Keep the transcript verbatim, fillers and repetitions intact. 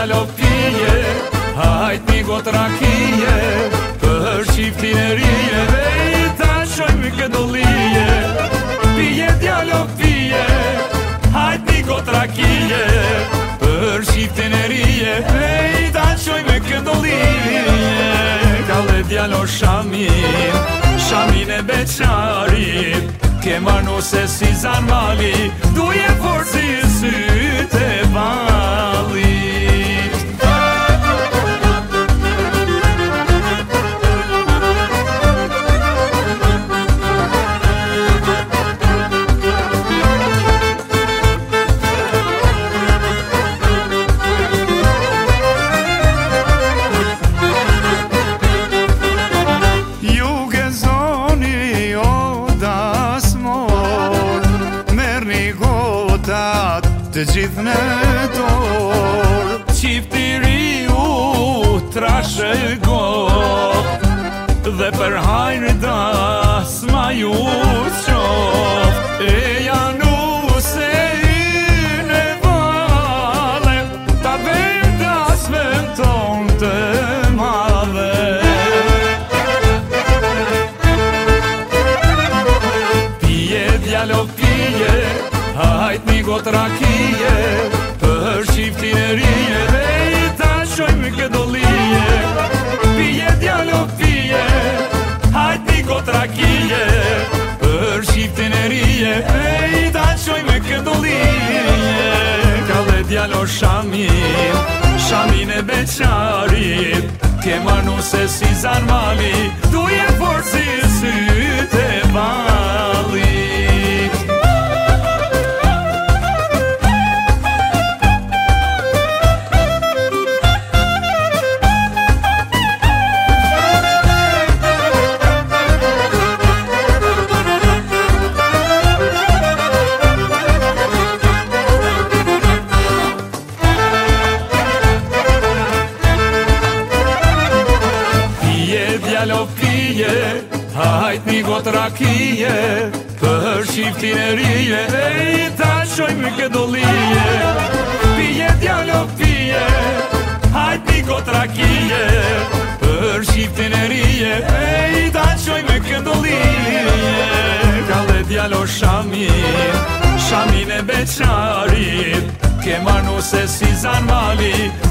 djalo pije, hajt mi got rakije, për shiftin e rije, vej ta shojmë këdolije. Pije djalo pije, hajt mi got rakije, për shiftin e rije, vej ta shojmë këdolije. Kalle djalo shamin, shamin e beqarit, ke marnu se si zanmali, duje forci syte vali. Të gjithë në dorë, qiftiri u trashëgot, dhe për hajrë das ma ju qoft. E janu se i në vale, ta vejmë dasve ton të madhe. Pije djalo pije, hajt mi got rakije, për shiftin e rije, vej ta shojmë këdolije. Pije djalo pije, hajt mi got rakije, për shiftin e rije, vej ta shojmë këdolije. Kalle djalo shamin, shamin e beqarit, ke marnu se si zanmali, duje forci syte vali. Djalo pije, hajt mi got rakije, për shiftin e rije, vej ta shojmë këdolije. Pije djalo pije, hajt mi got rakije, për shiftin e rije, vej ta shojmë këdolije. Kalle djalo shamin, shamin e beqarit, ke marnu se si zanmali,